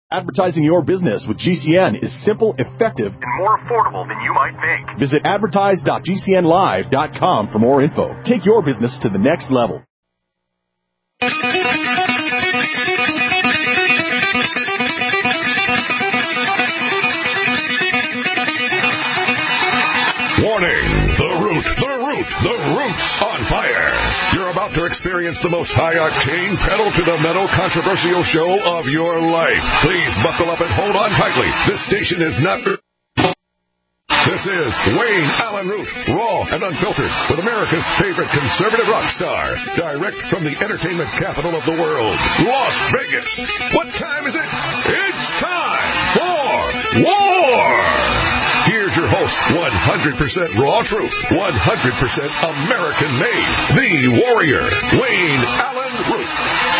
Advertising your business with GCN is simple, effective, and more affordable than you might think. Visit advertise.gcnlive.com for more info. Take your business to the next level. Warning! The Root's on fire. You're about to experience the most high-octane, pedal-to-the-metal, controversial show of your life. Please buckle up and hold on tightly. This station is not... This is Wayne Allen Root, raw and unfiltered, with America's favorite conservative rock star, direct from the entertainment capital of the world, Las Vegas. What time is it? It's time for war! Here's your host, 100% raw truth, 100% American-made, the warrior, Wayne Allen Root.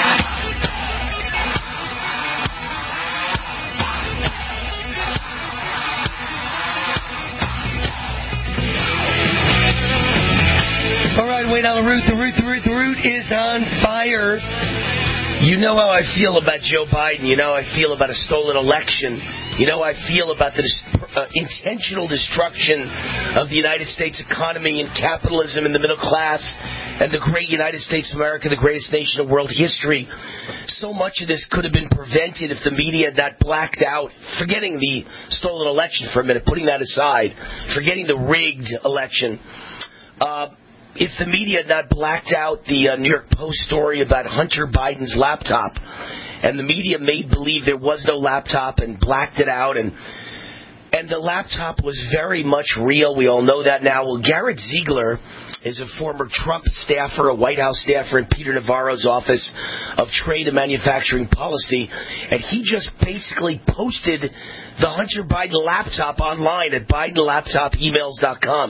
All right, Wayne Allen Root, the Root is on fire. You know how I feel about Joe Biden. You know how I feel about a stolen election. You know how I feel about the intentional destruction of the United States economy and capitalism and the middle class and the great United States of America, the greatest nation of world history. So much of this could have been prevented if the media had not blacked out, forgetting the stolen election for a minute, putting that aside, forgetting the rigged election. If the media had not blacked out the New York Post story about Hunter Biden's laptop, and the media made believe there was no laptop and blacked it out, and the laptop was very much real. We all know that now. Well, Garrett Ziegler is a former Trump staffer, a White House staffer in Peter Navarro's Office of Trade and Manufacturing Policy, and he just basically posted the Hunter Biden laptop online at BidenLaptopEmails.com.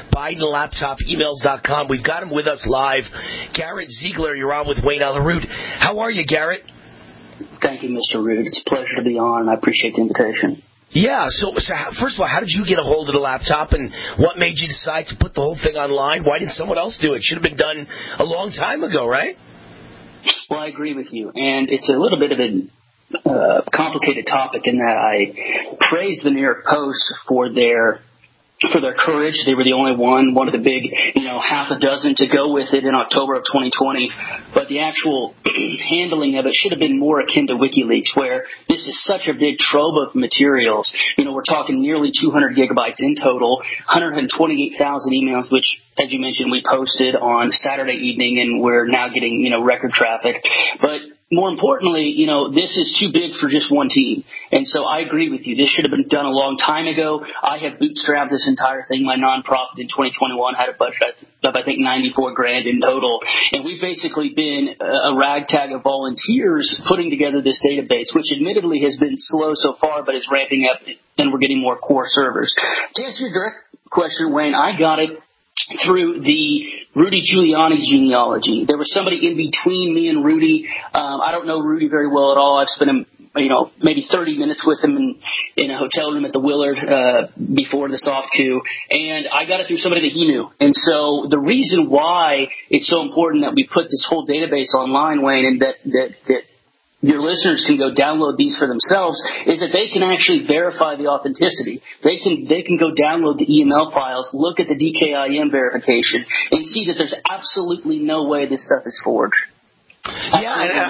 BidenLaptopEmails.com. We've got him with us live. Garrett Ziegler, you're on with Wayne Allen Root. How are you, Garrett? Thank you, Mr. Root. It's a pleasure to be on, and I appreciate the invitation. Yeah, so first of all, how did you get a hold of the laptop, and what made you decide to put the whole thing online? Why didn't someone else do it? Should have been done a long time ago, right? Well, I agree with you, and it's a little bit of a complicated topic in that I praise the New York Post for their courage. They were the only one of the big, half a dozen to go with it in October of 2020. But the actual handling of it should have been more akin to WikiLeaks, where this is such a big trove of materials. We're talking nearly 200 gigabytes in total, 128,000 emails, which, as you mentioned, we posted on Saturday evening, and we're now getting, record traffic. But more importantly, this is too big for just one team. And so I agree with you. This should have been done a long time ago. I have bootstrapped this entire thing. My nonprofit in 2021 had a budget of, I think, $94,000 in total. And we've basically been a ragtag of volunteers putting together this database, which admittedly has been slow so far, but is ramping up, and we're getting more core servers. To answer your direct question, Wayne, I got it through the Rudy Giuliani genealogy. There was somebody in between me and Rudy. I don't know Rudy very well at all. I've spent maybe 30 minutes with him in a hotel room at the Willard before the soft coup, and I got it through somebody that he knew. And so the reason why it's so important that we put this whole database online, Wayne, and that your listeners can go download these for themselves, is that they can actually verify the authenticity. They can go download the EML files, look at the DKIM verification, and see that there's absolutely no way this stuff is forged. Yeah,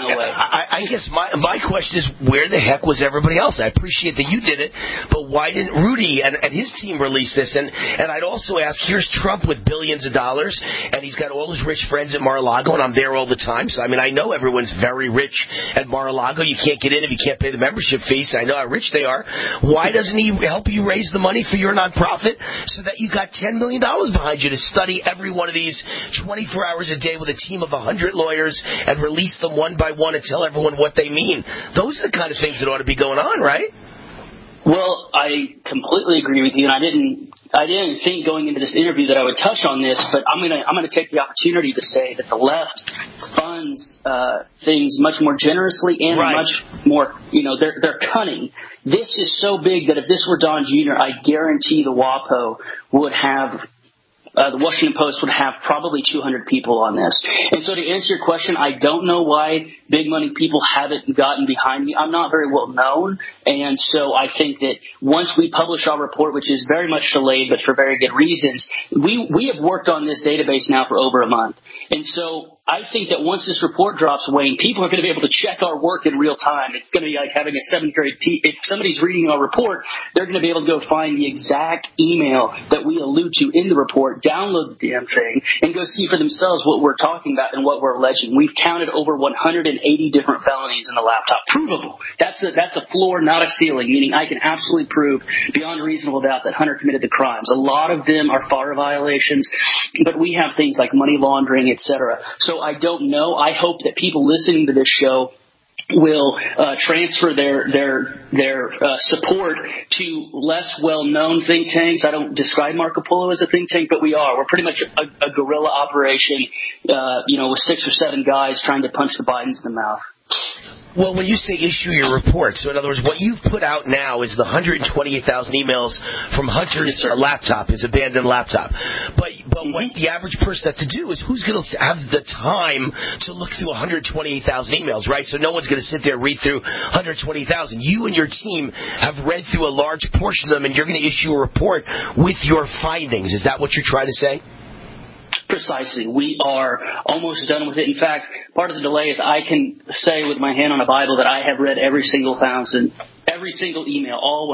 I guess my question is, where the heck was everybody else? I appreciate that you did it, but why didn't Rudy and his team release this? And I'd also ask, here's Trump with billions of dollars, and he's got all his rich friends at Mar-a-Lago, and I'm there all the time. So, I know everyone's very rich at Mar-a-Lago. You can't get in if you can't pay the membership fees. So I know how rich they are. Why doesn't he help you raise the money for your nonprofit so that you got $10 million behind you to study every one of these 24 hours a day with a team of 100 lawyers and release them one by one and tell everyone what they mean? Those are the kind of things that ought to be going on, right? Well, I completely agree with you, and I didn't think going into this interview that I would touch on this, but I'm gonna take the opportunity to say that the left funds things much more generously and much more, they're cunning. This is so big that if this were Don Jr., I guarantee the WAPO would have the Washington Post would have probably 200 people on this. And so to answer your question, I don't know why big money people haven't gotten behind me. I'm not very well known. And so I think that once we publish our report, which is very much delayed, but for very good reasons, we have worked on this database now for over a month. And so I think that once this report drops, Wayne, people are going to be able to check our work in real time. It's going to be like having a seventh grade if somebody's reading our report, they're going to be able to go find the exact email that we allude to in the report, download the damn thing, and go see for themselves what we're talking about and what we're alleging. We've counted over 180 different felonies in the laptop. Provable. That's a floor, not a ceiling, meaning I can absolutely prove beyond a reasonable doubt that Hunter committed the crimes. A lot of them are FARA violations, but we have things like money laundering, etc. So I don't know. I hope that people listening to this show will transfer their support to less well-known think tanks. I don't describe Marco Polo as a think tank, but we are. We're pretty much a guerrilla operation, with 6 or 7 guys trying to punch the Bidens in the mouth. Well, when you say issue your report, so in other words, what you've put out now is the 128,000 emails from Hunter's laptop, his abandoned laptop. But what the average person has to do is who's going to have the time to look through 128,000 emails, right? So no one's going to sit there and read through 120,000. You and your team have read through a large portion of them, and you're going to issue a report with your findings. Is that what you're trying to say? Precisely. We are almost done with it. In fact, part of the delay is I can say with my hand on a Bible that I have read every single email, all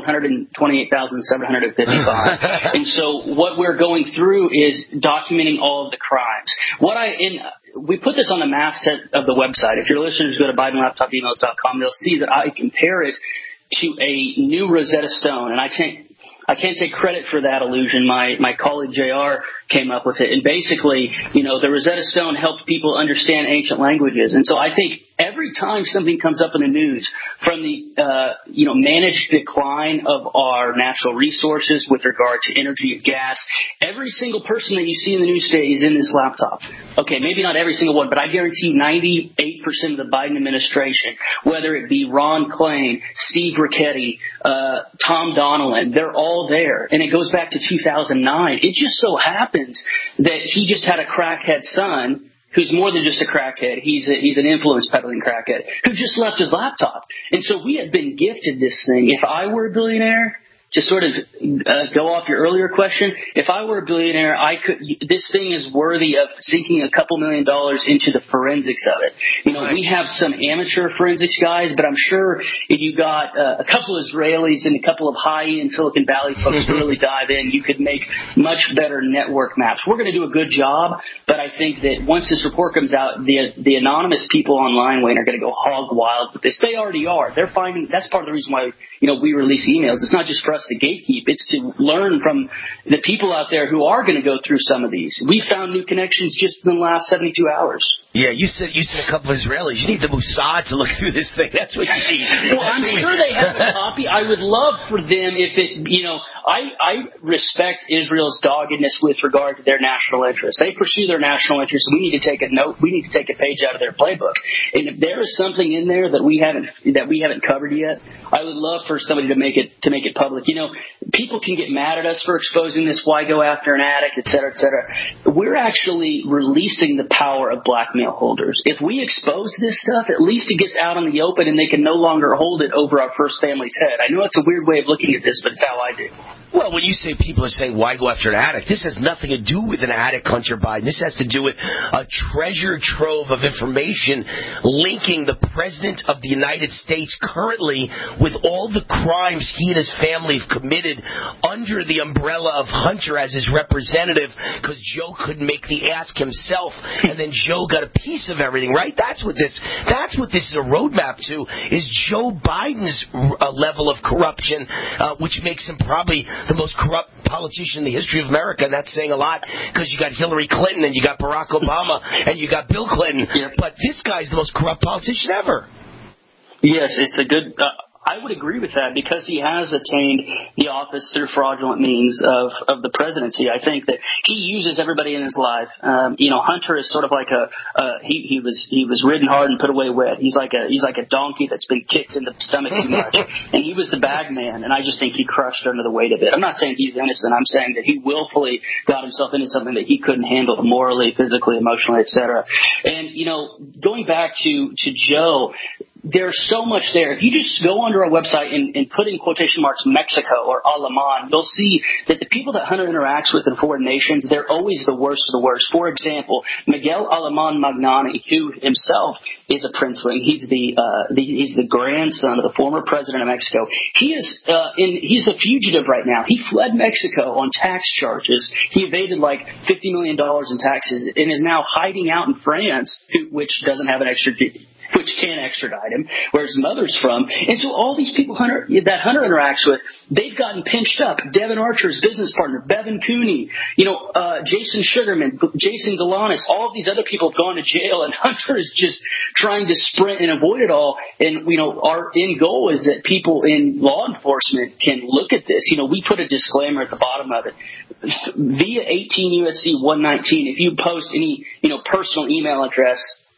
128,755. And so what we're going through is documenting all of the crimes. We put this on the masthead of the website. If your listeners go to BidenLaptopEmails.com, they'll see that I compare it to a new Rosetta Stone. And I can't take credit for that illusion. My colleague JR came up with it. And basically, the Rosetta Stone helped people understand ancient languages. And so I think every time something comes up in the news from the, managed decline of our natural resources with regard to energy and gas, every single person that you see in the news today is in this laptop. Okay, maybe not every single one, but I guarantee 98% of the Biden administration, whether it be Ron Klain, Steve Ricchetti, Tom Donilon, they're all there. And it goes back to 2009. It just so happens that he just had a crackhead son who's more than just a crackhead. He's an influence peddling crackhead who just left his laptop. And so we have been gifted this thing. If I were a billionaire, to sort of go off your earlier question, if I were a billionaire, this thing is worthy of sinking a couple $1 million into the forensics of it. Right. We have some amateur forensics guys, but I'm sure if you got a couple of Israelis and a couple of high-end Silicon Valley folks to really dive in, you could make much better network maps. We're going to do a good job, but I think that once this report comes out, the anonymous people online, Wayne, are going to go hog wild with this. They already are. They're finding that's part of the reason why we release emails. It's not just for us to gatekeep. It's to learn from the people out there who are going to go through some of these. We found new connections just in the last 72 hours. Yeah, you said a couple of Israelis. You need the Mossad to look through this thing. That's what you need. Well, I'm sure they have a copy. I would love for them if it, I respect Israel's doggedness with regard to their national interests. They pursue their national interests. We need to take a note. We need to take a page out of their playbook. And if there is something in there that we haven't covered yet, I would love for somebody to make it public. People can get mad at us for exposing this. Why go after an addict, et cetera, et cetera. We're actually releasing the power of blackmail holders. If we expose this stuff, at least it gets out in the open and they can no longer hold it over our first family's head. I know it's a weird way of looking at this, but it's how I do. Well, when you say people are saying, why go after an addict, this has nothing to do with an addict, Hunter Biden. This has to do with a treasure trove of information linking the President of the United States currently with all the crimes he and his family have committed under the umbrella of Hunter as his representative because Joe couldn't make the ask himself, and then Joe got a piece of everything, right? That's what this is a roadmap to, is Joe Biden's level of corruption, which makes him probably the most corrupt politician in the history of America, and that's saying a lot because you got Hillary Clinton and you got Barack Obama and you got Bill Clinton, but this guy's the most corrupt politician ever. Yes, it's a good I would agree with that because he has attained the office through fraudulent means of the presidency. I think that he uses everybody in his life. Hunter is sort of like he was ridden hard and put away wet. He's like a donkey that's been kicked in the stomach too much, and he was the bag man. And I just think he crushed under the weight of it. I'm not saying he's innocent. I'm saying that he willfully got himself into something that he couldn't handle morally, physically, emotionally, etc. And going back to Joe. There's so much there. If you just go onto our website and put in quotation marks Mexico or Alaman, you'll see that the people that Hunter interacts with in foreign nations, they're always the worst of the worst. For example, Miguel Alaman Magnani, who himself is a princeling. He's the grandson of the former president of Mexico. He's a fugitive right now. He fled Mexico on tax charges. He evaded like $50 million in taxes and is now hiding out in France, which doesn't have which can extradite him, where his mother's from. And so all these people that Hunter interacts with, they've gotten pinched up. Devin Archer's business partner, Bevan Cooney, Jason Sugarman, Jason Galanis, all of these other people have gone to jail, and Hunter is just trying to sprint and avoid it all. And, our end goal is that people in law enforcement can look at this. We put a disclaimer at the bottom of it. Via 18 U.S.C. 119, if you post any, personal email address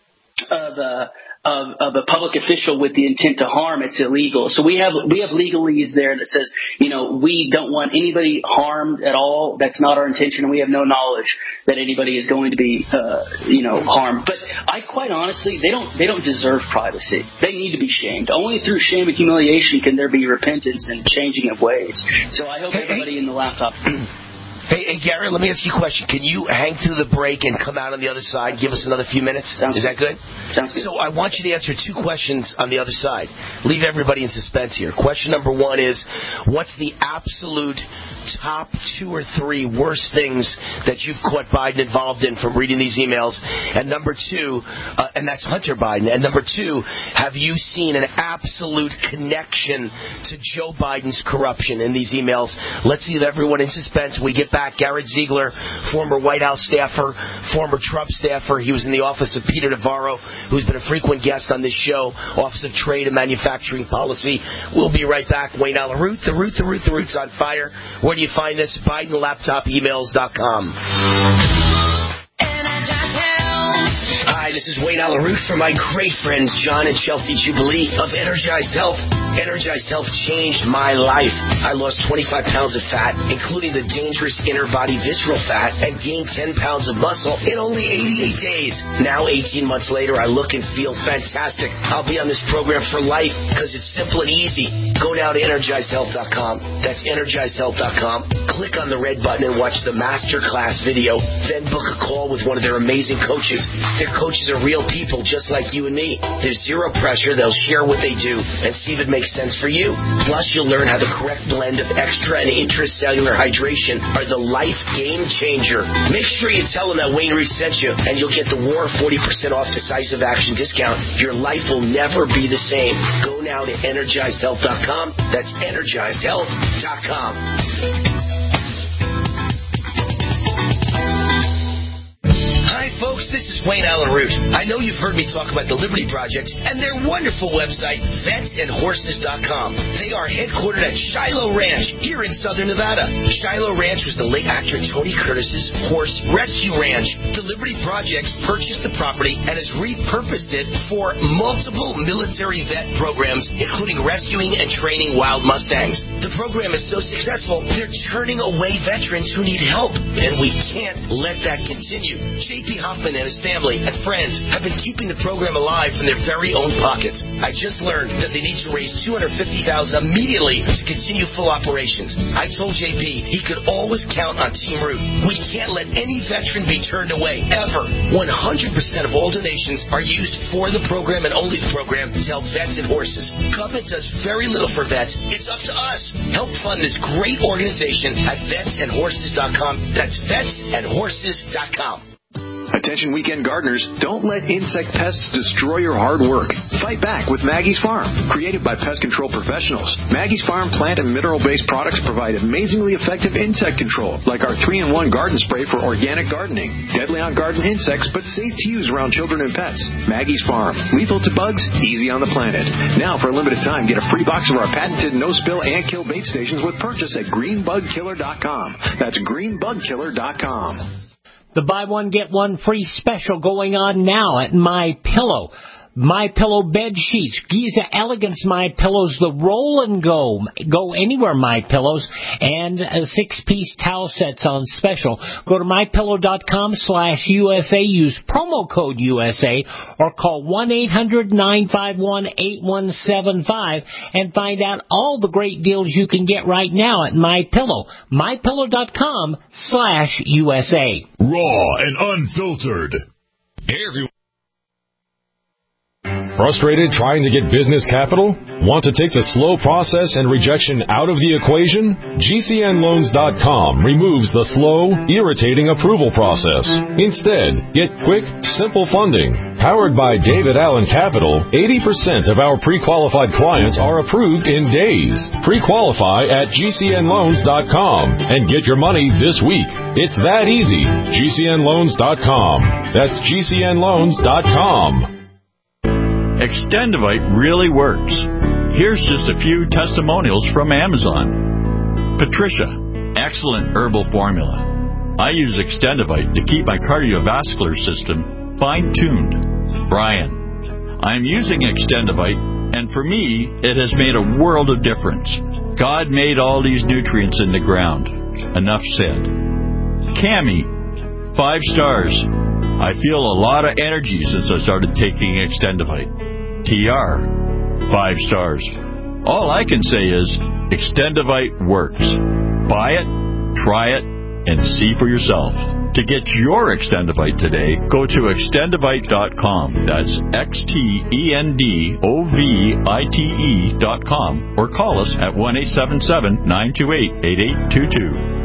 of a public official with the intent to harm, it's illegal. So we have legalese there that says, we don't want anybody harmed at all. That's not our intention, and we have no knowledge that anybody is going to be, harmed. But I quite honestly, they don't deserve privacy. They need to be shamed. Only through shame and humiliation can there be repentance and changing of ways. So I hope everybody in the laptop. Hey, Gary, let me ask you a question. Can you hang through the break and come out on the other side? Give us another few minutes. Is that good? Sounds good. So I want you to answer two questions on the other side. Leave everybody in suspense here. Question number one is, what's the absolute top 2 or 3 worst things that you've caught Biden involved in from reading these emails? And number 2, and that's Hunter Biden. And number 2, have you seen an absolute connection to Joe Biden's corruption in these emails? Let's leave everyone in suspense. We get back. Garrett Ziegler, former White House staffer, former Trump staffer. He was in the office of Peter Navarro, who's been a frequent guest on this show, Office of Trade and Manufacturing Policy. We'll be right back. Wayne Allyn Root, the Root's on fire. Where do you find this? BidenLaptopEmails.com. Hi, this is Wayne Allyn Root from my great friends John and Chelsea Jubilee of Energized Health. Energized Health changed my life. I lost 25 pounds of fat, including the dangerous inner body visceral fat, and gained 10 pounds of muscle in only 88 days. Now, 18 months later, I look and feel fantastic. I'll be on this program for life because it's simple and easy. Go now to EnergizedHealth.com. That's EnergizedHealth.com. Click on the red button and watch the masterclass video. Then book a call with one of their amazing coaches. Their coaches are real people just like you and me. There's zero pressure. They'll share what they do and see if it makes sense for you. Plus, you'll learn how the correct blend of extra and intracellular hydration are the life game changer. Make sure you tell them that Wayne Root sent you, and you'll get the WAR 40% off decisive action discount. Your life will never be the same. Go now to EnergizedHealth.com. That's EnergizedHealth.com. Hi, folks. This is Wayne Allyn Root. I know you've heard me talk about the Liberty Project and their wonderful website, VetsAndHorses.com. They are headquartered at Shiloh Ranch here in southern Nevada. Shiloh Ranch was the late actor Tony Curtis's horse rescue ranch. The Liberty Project purchased the property and has repurposed it for multiple military vet programs, including rescuing and training wild Mustangs. The program is so successful, they're turning away veterans who need help, and we can't let that continue. J.P. Hoffman and his family and friends have been keeping the program alive from their very own pockets. I just learned that they need to raise $250,000 immediately to continue full operations. I told JP he could always count on Team Root. We can't let any veteran be turned away, ever. 100% of all donations are used for the program and only the program to help vets and horses. Government does very little for vets. It's up to us. Help fund this great organization at VetsAndHorses.com. That's VetsAndHorses.com. Attention weekend gardeners, don't let insect pests destroy your hard work. Fight back with Maggie's Farm. Created by pest control professionals, Maggie's Farm plant and mineral-based products provide amazingly effective insect control, like our 3-in-1 garden spray for organic gardening. Deadly on garden insects, but safe to use around children and pets. Maggie's Farm. Lethal to bugs, easy on the planet. Now, for a limited time, get a free box of our patented no-spill and kill bait stations with purchase at greenbugkiller.com. That's greenbugkiller.com. The buy one, get one free special going on now at MyPillow. MyPillow bed sheets, Giza Elegance MyPillows, the roll and go anywhere MyPillows, and 6-piece towel sets on special. Go to mypillow.com/USA, use promo code USA, or call 1-800-951-8175 and find out all the great deals you can get right now at MyPillow. mypillow.com/USA. Raw and unfiltered. Hey, everyone. Frustrated trying to get business capital? Want to take the slow process and rejection out of the equation? GCNLoans.com removes the slow, irritating approval process. Instead, get quick, simple funding. Powered by David Allen Capital, 80% of our pre-qualified clients are approved in days. Pre-qualify at GCNLoans.com and get your money this week. It's that easy. GCNLoans.com. That's GCNLoans.com. Extendivite really works. Here's just a few testimonials from Amazon. Patricia, excellent herbal formula. I use Extendivite to keep my cardiovascular system fine-tuned. Brian, I'm using Extendivite, and for me, it has made a world of difference. God made all these nutrients in the ground. Enough said. Cammie, 5 stars. I feel a lot of energy since I started taking Extendivite. TR, 5 stars. All I can say is Extendivite works. Buy it, try it, and see for yourself. To get your Extendivite today, go to Extendivite.com. That's XTENDOVITE.com, or call us at 1-877-928-8822.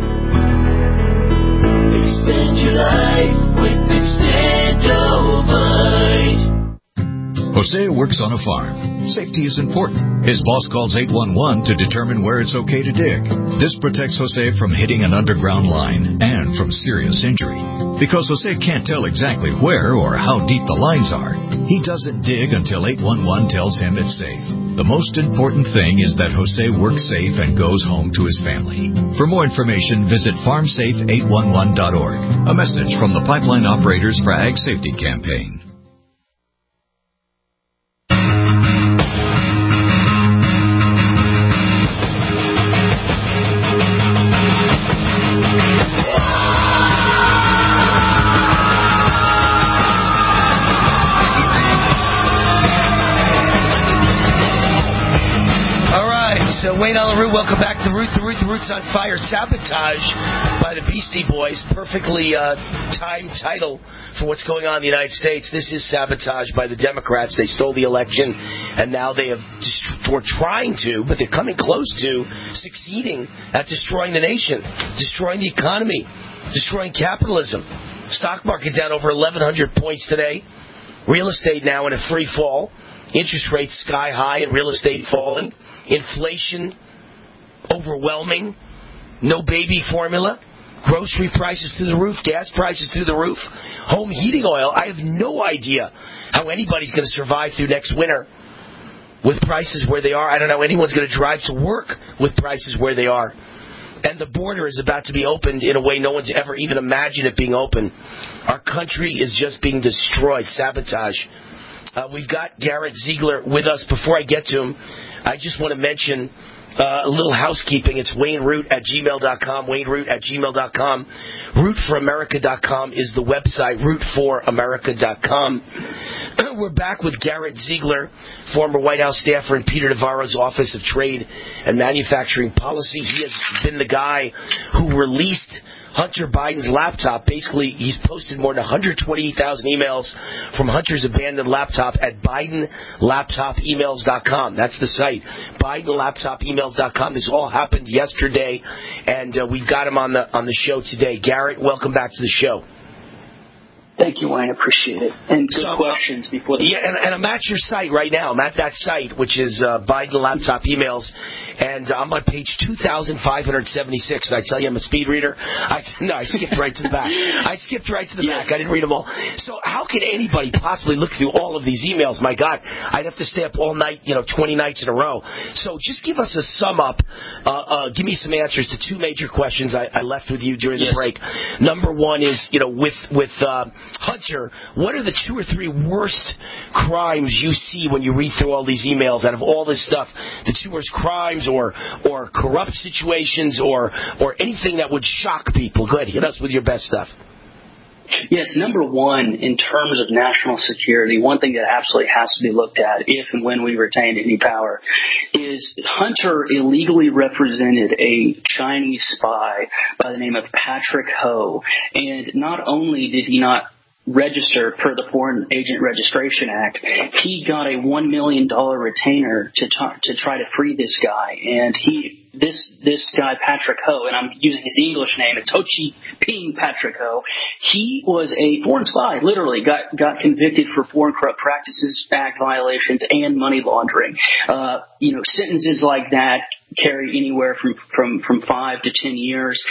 Extend your life with Extendivite. Jose works on a farm. Safety is important. His boss calls 811 to determine where it's okay to dig. This protects Jose from hitting an underground line and from serious injury. Because Jose can't tell exactly where or how deep the lines are, he doesn't dig until 811 tells him it's safe. The most important thing is that Jose works safe and goes home to his family. For more information, visit farmsafe811.org. A message from the Pipeline Operators for Ag Safety Campaign. Wayne on the Root, welcome back to The Root's on Fire. Sabotage by the Beastie Boys. Perfectly timed title for what's going on in the United States. This is sabotage by the Democrats. They stole the election, and now they were trying to, but they're coming close to succeeding at destroying the nation, destroying the economy, destroying capitalism. Stock market down over 1,100 points today. Real estate now in a free fall. Interest rates sky high and real estate falling. Inflation overwhelming. No baby formula. Grocery prices through the roof. Gas prices through the roof. Home heating oil. I have no idea how anybody's going to survive through next winter with prices where they are. I don't know how anyone's going to drive to work with prices where they are. And the border is about to be opened in a way no one's ever even imagined it being open. Our country is just being destroyed. Sabotage. We've got Garrett Ziegler with us. Before I get to him, I just want to mention a little housekeeping. It's WayneRoot@gmail.com, WayneRoot@gmail.com. RootForAmerica.com is the website, RootForAmerica.com. We're back with Garrett Ziegler, former White House staffer in Peter Navarro's Office of Trade and Manufacturing Policy. He has been the guy who released Hunter Biden's laptop. Basically, he's posted more than 128,000 emails from Hunter's abandoned laptop at BidenLaptopEmails.com. That's the site, BidenLaptopEmails.com. This all happened yesterday, and we've got him on the show today. Garrett, welcome back to the show. Thank you, Wayne. Appreciate it. And good questions before the... Yeah, and I'm at your site right now. I'm at that site, which is Biden Laptop Emails, and I'm on page 2,576. Did I tell you I'm a speed reader? No, I skipped right to the back. I didn't read them all. So how can anybody possibly look through all of these emails? My God, I'd have to stay up all night, 20 nights in a row. So just give us a sum up. Give me some answers to two major questions I left with you during the break. Number one is, with Hunter, what are the 2 or 3 worst crimes you see when you read through all these emails out of all this stuff? The 2 worst crimes or corrupt situations or anything that would shock people. Go ahead, hit us with your best stuff. Yes, number one, in terms of national security, one thing that absolutely has to be looked at if and when we retain any power is Hunter illegally represented a Chinese spy by the name of Patrick Ho. And not only did he not register per the Foreign Agent Registration Act, he got a $1 million retainer to try to free this guy. And this guy, Patrick Ho, and I'm using his English name, it's Ho Chi Ping Patrick Ho, he was a foreign spy, literally, got convicted for Foreign Corrupt Practices Act violations and money laundering. Sentences like that carry anywhere from 5 to 10 years.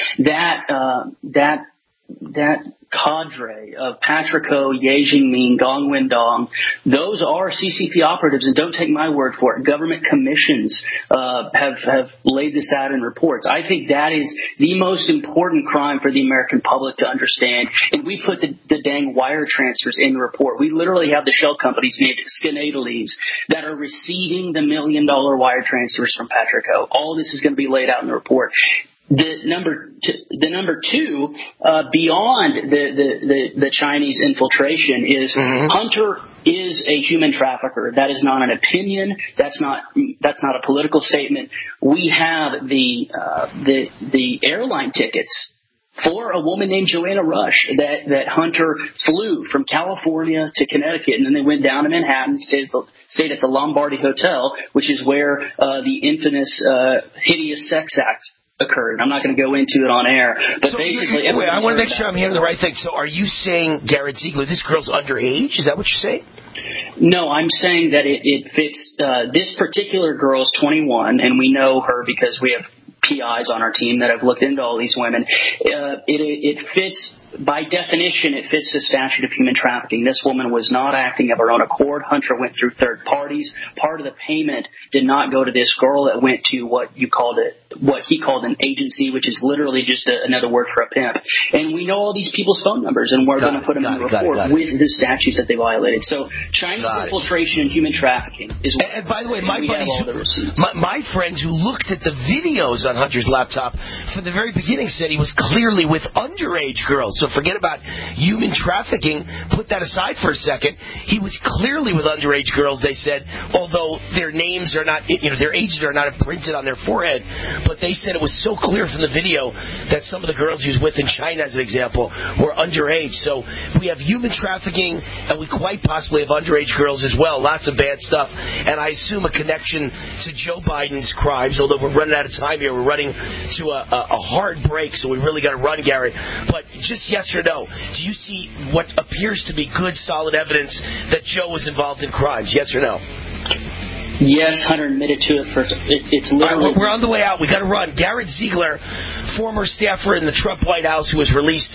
That cadre of Patrick Ho, Ye Jingming, Gong Wendong, those are CCP operatives, and don't take my word for it. Government commissions have laid this out in reports. I think that is the most important crime for the American public to understand, and we put the dang wire transfers in the report. We literally have the shell companies named Skenadalese that are receiving the $1 million wire transfers from Patrick Ho. All this is going to be laid out in the report. The number two, beyond the Chinese infiltration, is Hunter is a human trafficker. That is not an opinion. That's not a political statement. We have the airline tickets for a woman named Joanna Rush that Hunter flew from California to Connecticut, and then they went down to Manhattan, stayed at the Lombardi Hotel, which is where the infamous hideous sex act occurred. I'm not going to go into it on air, but basically... Wait, I want to make sure I'm hearing the right thing. So are you saying, Garrett Ziegler, this girl's underage? Is that what you're saying? No, I'm saying that it fits... this particular girl's 21, and we know her because we have PIs on our team that have looked into all these women. It fits... By definition, it fits the statute of human trafficking. This woman was not acting of her own accord. Hunter went through third parties. Part of the payment did not go to this girl. It went to what he called an agency, which is literally just another word for a pimp. And we know all these people's phone numbers, and we're going to put them in the report with the statutes that they violated. So Chinese infiltration and human trafficking is what. And by the way, my friends who looked at the videos on Hunter's laptop from the very beginning said he was clearly with underage girls. So forget about human trafficking. Put that aside for a second. He was clearly with underage girls, they said, although their names are not, their ages are not imprinted on their forehead. But they said it was so clear from the video that some of the girls he was with in China, as an example, were underage. So we have human trafficking, and we quite possibly have underage girls as well. Lots of bad stuff. And I assume a connection to Joe Biden's crimes, although we're running out of time here. We're running to a hard break, so we really got to run, Garrett. But just yes or no, do you see what appears to be good, solid evidence that Joe was involved in crimes? Yes or no? Yes, Hunter admitted to it. It's literally... We're on the way out. We got to run. Garrett Ziegler, former staffer in the Trump White House, who was released,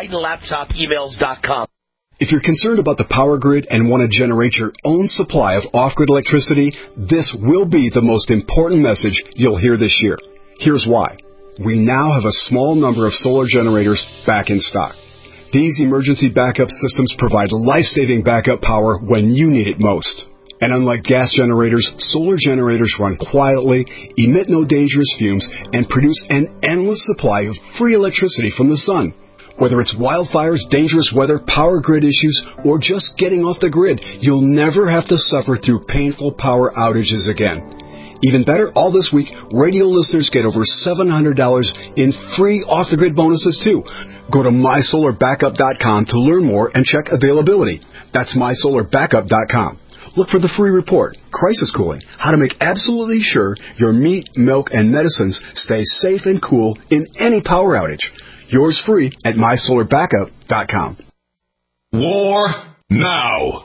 BidenLaptopEmails.com. If you're concerned about the power grid and want to generate your own supply of off-grid electricity, this will be the most important message you'll hear this year. Here's why. We now have a small number of solar generators back in stock. These emergency backup systems provide life-saving backup power when you need it most. And unlike gas generators, solar generators run quietly, emit no dangerous fumes, and produce an endless supply of free electricity from the sun. Whether it's wildfires, dangerous weather, power grid issues, or just getting off the grid, you'll never have to suffer through painful power outages again. Even better, all this week, radio listeners get over $700 in free off-the-grid bonuses, too. Go to MySolarBackup.com to learn more and check availability. That's MySolarBackup.com. Look for the free report, Crisis Cooling, how to make absolutely sure your meat, milk, and medicines stay safe and cool in any power outage. Yours free at MySolarBackup.com. War now.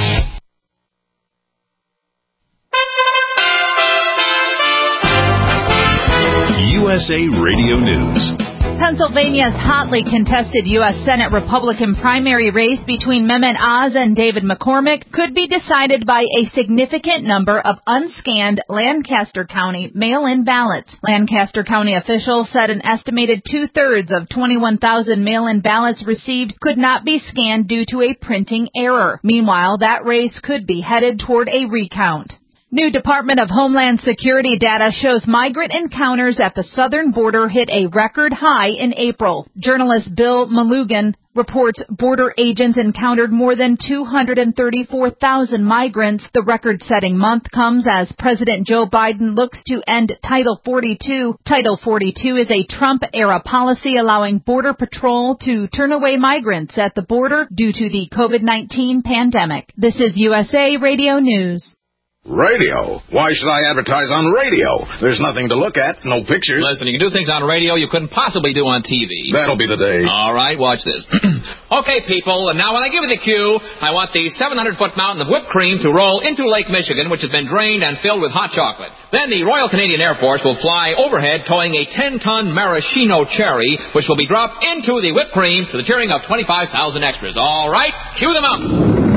USA Radio News. Pennsylvania's hotly contested U.S. Senate Republican primary race between Mehmet Oz and David McCormick could be decided by a significant number of unscanned Lancaster County mail-in ballots. Lancaster County officials said an estimated 2/3 of 21,000 mail-in ballots received could not be scanned due to a printing error. Meanwhile, that race could be headed toward a recount. New Department of Homeland Security data shows migrant encounters at the southern border hit a record high in April. Journalist Bill Malugan reports border agents encountered more than 234,000 migrants. The record-setting month comes as President Joe Biden looks to end Title 42. Title 42 is a Trump-era policy allowing Border Patrol to turn away migrants at the border due to the COVID-19 pandemic. This is USA Radio News. Radio? Why should I advertise on radio? There's nothing to look at, no pictures. Listen, you can do things on radio you couldn't possibly do on TV. That'll be the day. All right, watch this. Okay, people, and now when I give you the cue, I want the 700-foot mountain of whipped cream to roll into Lake Michigan, which has been drained and filled with hot chocolate. Then the Royal Canadian Air Force will fly overhead towing a 10-ton maraschino cherry, which will be dropped into the whipped cream to the cheering of 25,000 extras. All right, cue the mountain.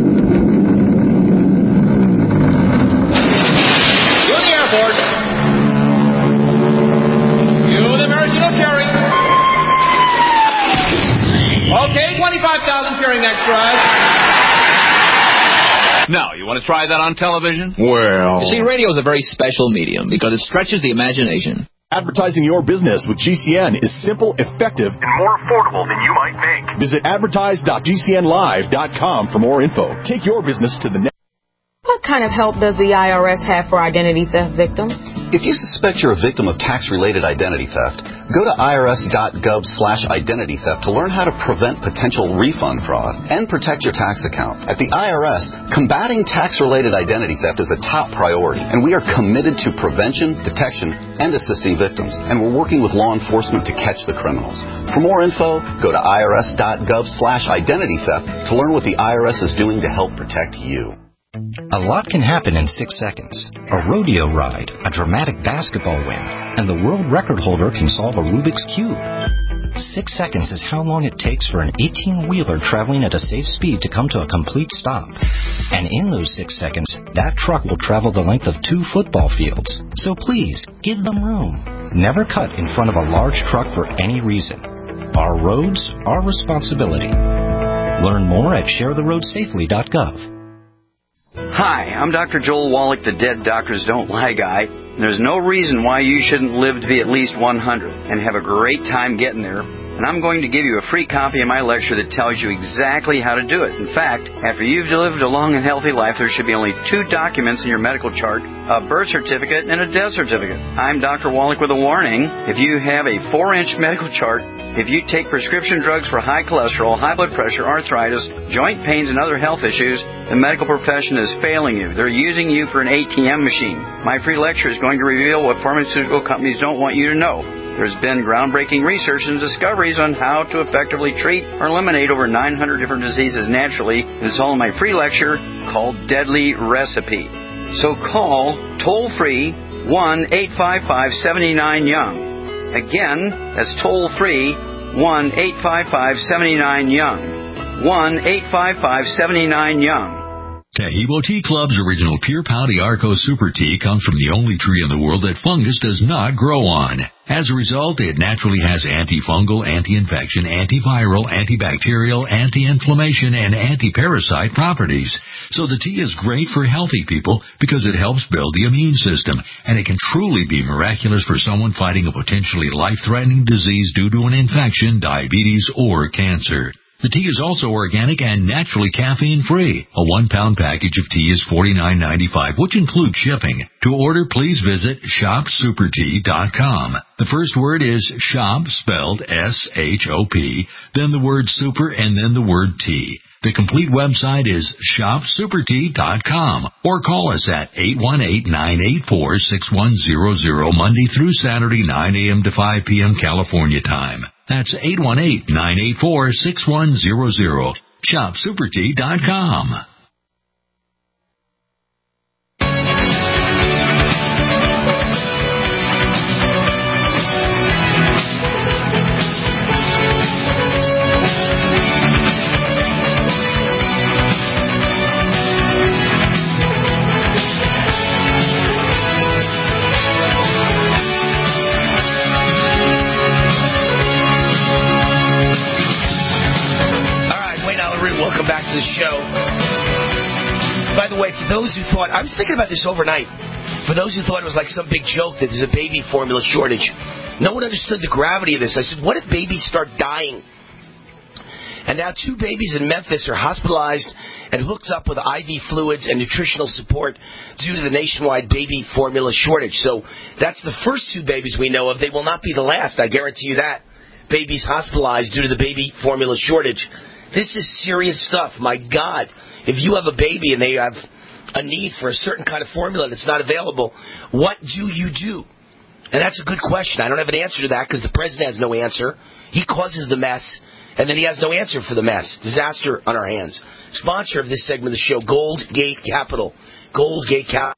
Okay, 25,000 cheering extras. Now, you want to try that on television? Well... You see, radio is a very special medium because it stretches the imagination. Advertising your business with GCN is simple, effective, and more affordable than you might think. Visit advertise.gcnlive.com for more info. Take your business to the next. What kind of help does the IRS have for identity theft victims? If you suspect you're a victim of tax-related identity theft, go to irs.gov/identity theft to learn how to prevent potential refund fraud and protect your tax account. At the IRS, combating tax-related identity theft is a top priority, and we are committed to prevention, detection, and assisting victims, and we're working with law enforcement to catch the criminals. For more info, go to irs.gov/identity theft to learn what the IRS is doing to help protect you. A lot can happen in 6 seconds. A rodeo ride, a dramatic basketball win, and the world record holder can solve a Rubik's Cube. 6 seconds is how long it takes for an 18-wheeler traveling at a safe speed to come to a complete stop. And in those 6 seconds, that truck will travel the length of 2 football fields. So please, give them room. Never cut in front of a large truck for any reason. Our roads, our responsibility. Learn more at sharetheroadsafely.gov. Hi, I'm Dr. Joel Wallach, the Dead Doctors Don't Lie guy. There's no reason why you shouldn't live to be at least 100 and have a great time getting there. And I'm going to give you a free copy of my lecture that tells you exactly how to do it. In fact, after you've lived a long and healthy life, there should be only 2 documents in your medical chart, a birth certificate and a death certificate. I'm Dr. Wallach with a warning. If you have a 4-inch medical chart, if you take prescription drugs for high cholesterol, high blood pressure, arthritis, joint pains, and other health issues, the medical profession is failing you. They're using you for an ATM machine. My free lecture is going to reveal what pharmaceutical companies don't want you to know. There's been groundbreaking research and discoveries on how to effectively treat or eliminate over 900 different diseases naturally. It's all in my free lecture called Deadly Recipe. So call toll-free 1-855-79-YOUNG. Again, that's toll-free 1-855-79-YOUNG. 1-855-79-YOUNG. Taheebo Tea Club's original Pure Pouty Arco Super Tea comes from the only tree in the world that fungus does not grow on. As a result, it naturally has antifungal, anti-infection, antiviral, antibacterial, anti-inflammation, and anti-parasite properties. So the tea is great for healthy people because it helps build the immune system, and it can truly be miraculous for someone fighting a potentially life-threatening disease due to an infection, diabetes, or cancer. The tea is also organic and naturally caffeine-free. A 1-pound package of tea is $49.95, which includes shipping. To order, please visit shopsupertea.com. The first word is shop, spelled S-H-O-P, then the word super, and then the word tea. The complete website is shopsupertea.com, or call us at 818-984-6100 Monday through Saturday, 9 a.m. to 5 p.m. California time. That's 818-984-6100. Shop SuperTea.com. Welcome back to the show. By the way, for those who thought, I was thinking about this overnight, for those who thought it was like some big joke that there's a baby formula shortage, no one understood the gravity of this. I said, what if babies start dying? And now 2 babies in Memphis are hospitalized and hooked up with IV fluids and nutritional support due to the nationwide baby formula shortage. So that's the first 2 babies we know of. They will not be the last, I guarantee you that. Babies hospitalized due to the baby formula shortage. This is serious stuff. My God. If you have a baby and they have a need for a certain kind of formula that's not available, what do you do? And that's a good question. I don't have an answer to that because the president has no answer. He causes the mess, and then he has no answer for the mess. Disaster on our hands. Sponsor of this segment of the show, Goldgate Capital. Goldgate Capital.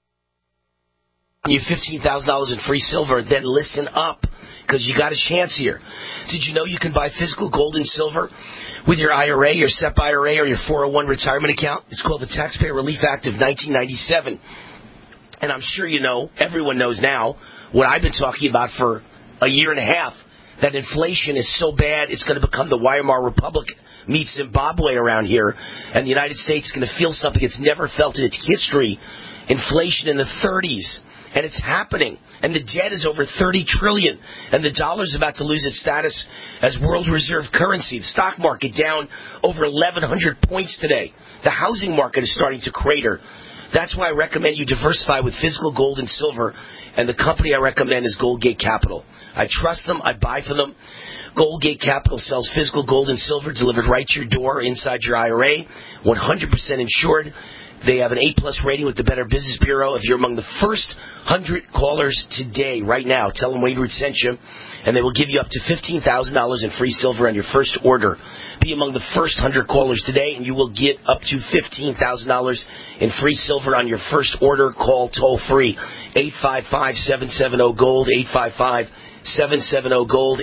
You $15,000 in free silver, then listen up, because you got a chance here. Did you know you can buy physical gold and silver with your IRA, your SEP IRA, or your 401 retirement account? It's called the Taxpayer Relief Act of 1997. And I'm sure you know, everyone knows now, what I've been talking about for a year and a half, that inflation is so bad it's going to become the Weimar Republic meets Zimbabwe around here, and the United States is going to feel something it's never felt in its history. Inflation in the 30s. And it's happening. And the debt is over $30 trillion. And the dollar's about to lose its status as world reserve currency. The stock market down over 1,100 points today. The housing market is starting to crater. That's why I recommend you diversify with physical gold and silver. And the company I recommend is Goldgate Capital. I trust them. I buy from them. Goldgate Capital sells physical gold and silver delivered right to your door inside your IRA. 100% insured. They have an A-plus rating with the Better Business Bureau. If you're among the first 100 callers today, right now, tell them Wayne Root sent you, and they will give you up to $15,000 in free silver on your first order. Be among the first 100 callers today, and you will get up to $15,000 in free silver on your first order. Call toll-free, 855-770-GOLD, 855-770-GOLD,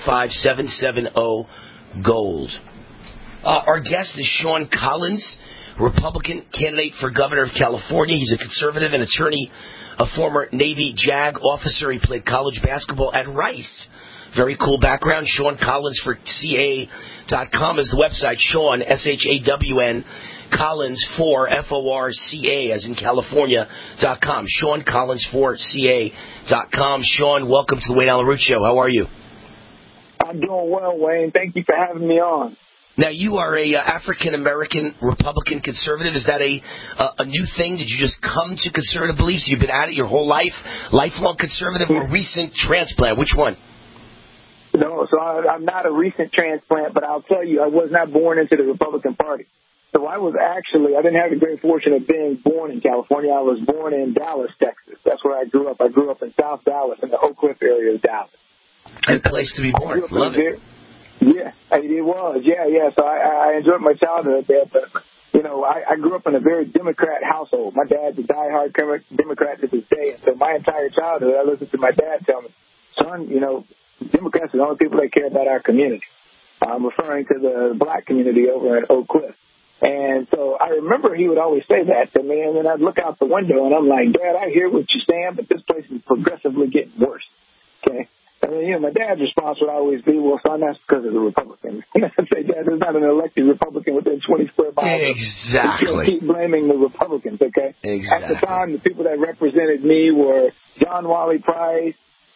855-770-GOLD. Our guest is Sean Collins, Republican candidate for governor of California. He's a conservative and attorney, a former Navy JAG officer. He played college basketball at Rice. Very cool background. Sean Collins for CA.com is the website. Sean, S-H-A-W-N, Collins for F-O-R-C-A, as in California.com. Sean Collins for CA.com. Sean, welcome to the Wayne Allyn Root Show. How are you? I'm doing well, Wayne. Thank you for having me on. Now, you are a African-American Republican conservative. Is that a new thing? Did you just come to conservative beliefs? You've been at it your whole life? Lifelong conservative or recent transplant? Which one? No, so I'm not a recent transplant, but I'll tell you, I was not born into the Republican Party. So I didn't have the great fortune of being born in California. I was born in Dallas, Texas. That's where I grew up. I grew up in South Dallas, in the Oak Cliff area of Dallas. Good place to be born. Love it. Yeah, it was. Yeah. So I enjoyed my childhood there, but, you know, I grew up in a very Democrat household. My dad's a diehard Democrat to this day, and so my entire childhood I listened to my dad tell me, son, you know, Democrats are the only people that care about our community. I'm referring to the black community over at Oak Cliff. And so I remember he would always say that to me, and then I'd look out the window, and I'm like, Dad, I hear what you're saying, but this place is progressively getting worse. Okay? And then, you know, my dad's response would always be, well, son, that's because of the Republicans. And I'd say, Dad, there's not an elected Republican within 20 square miles. Exactly. Keep blaming the Republicans, okay? Exactly. At the time, the people that represented me were John Wally Price,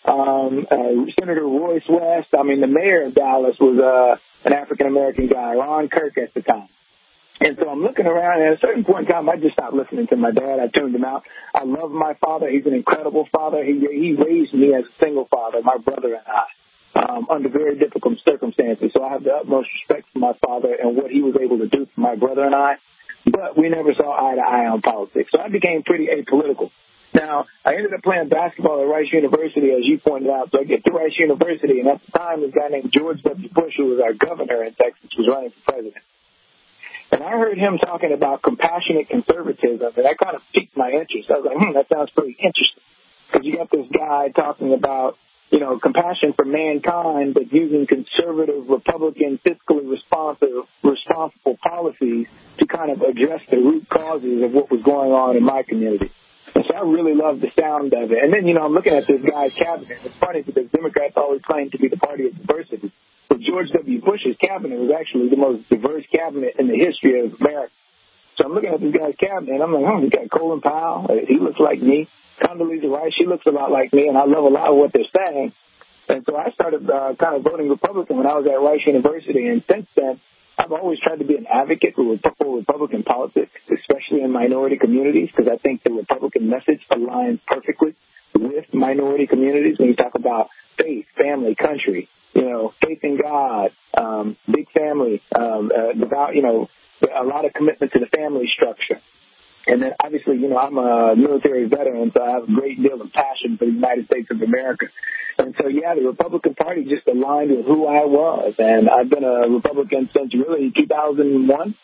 Senator Royce West. I mean, the mayor of Dallas was an African-American guy, Ron Kirk at the time. And so I'm looking around, and at a certain point in time, I just stopped listening to my dad. I tuned him out. I love my father. He's an incredible father. He raised me as a single father, my brother and I, under very difficult circumstances. So I have the utmost respect for my father and what he was able to do for my brother and I. But we never saw eye to eye on politics. So I became pretty apolitical. Now, I ended up playing basketball at Rice University, as you pointed out. So I get to Rice University, and at the time, this guy named George W. Bush, who was our governor in Texas, was running for president. And I heard him talking about compassionate conservatism, and that kind of piqued my interest. I was like, that sounds pretty interesting. Because you got this guy talking about, compassion for mankind, but using conservative, Republican, fiscally responsible policies to kind of address the root causes of what was going on in my community. And so I really love the sound of it. And then, I'm looking at this guy's cabinet. It's funny because Democrats always claim to be the party of diversity. But George W. Bush's cabinet was actually the most diverse cabinet in the history of America. So I'm looking at this guy's cabinet, and I'm like, we got Colin Powell. He looks like me. Condoleezza Rice, she looks a lot like me, and I love a lot of what they're saying. And so I started kind of voting Republican when I was at Rice University. And since then, I've always tried to be an advocate for Republican politics, especially in minority communities, because I think the Republican message aligns perfectly with minority communities when you talk about faith, family, country, faith in God, big family, devout, a lot of commitment to the family structure. And then obviously, I'm a military veteran, so I have a great deal of passion for the United States of America. And so, the Republican Party just aligned with who I was. And I've been a Republican since really 2001.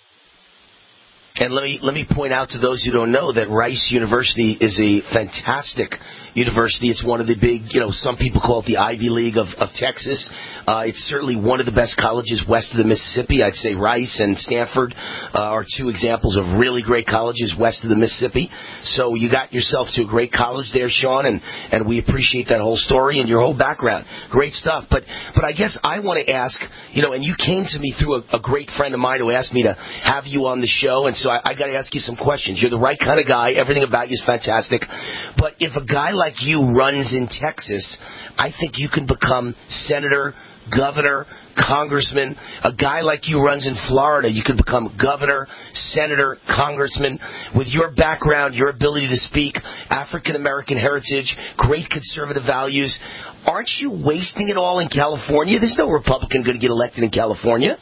And let me point out to those who don't know that Rice University is a fantastic university. It's one of the big, some people call it the Ivy League of Texas. It's certainly one of the best colleges west of the Mississippi. I'd say Rice and Stanford are two examples of really great colleges west of the Mississippi. So you got yourself to a great college there, Sean, and we appreciate that whole story and your whole background. Great stuff. But I guess I want to ask, and you came to me through a great friend of mine who asked me to have you on the show, and so I got to ask you some questions. You're the right kind of guy. Everything about you is fantastic. But if a guy like you runs in Texas, I think you can become senator, governor, congressman. A guy like you runs in Florida, you could become governor, senator, congressman. With your background, your ability to speak, African-American heritage, great conservative values, aren't you wasting it all in California? There's no Republican going to get elected in California.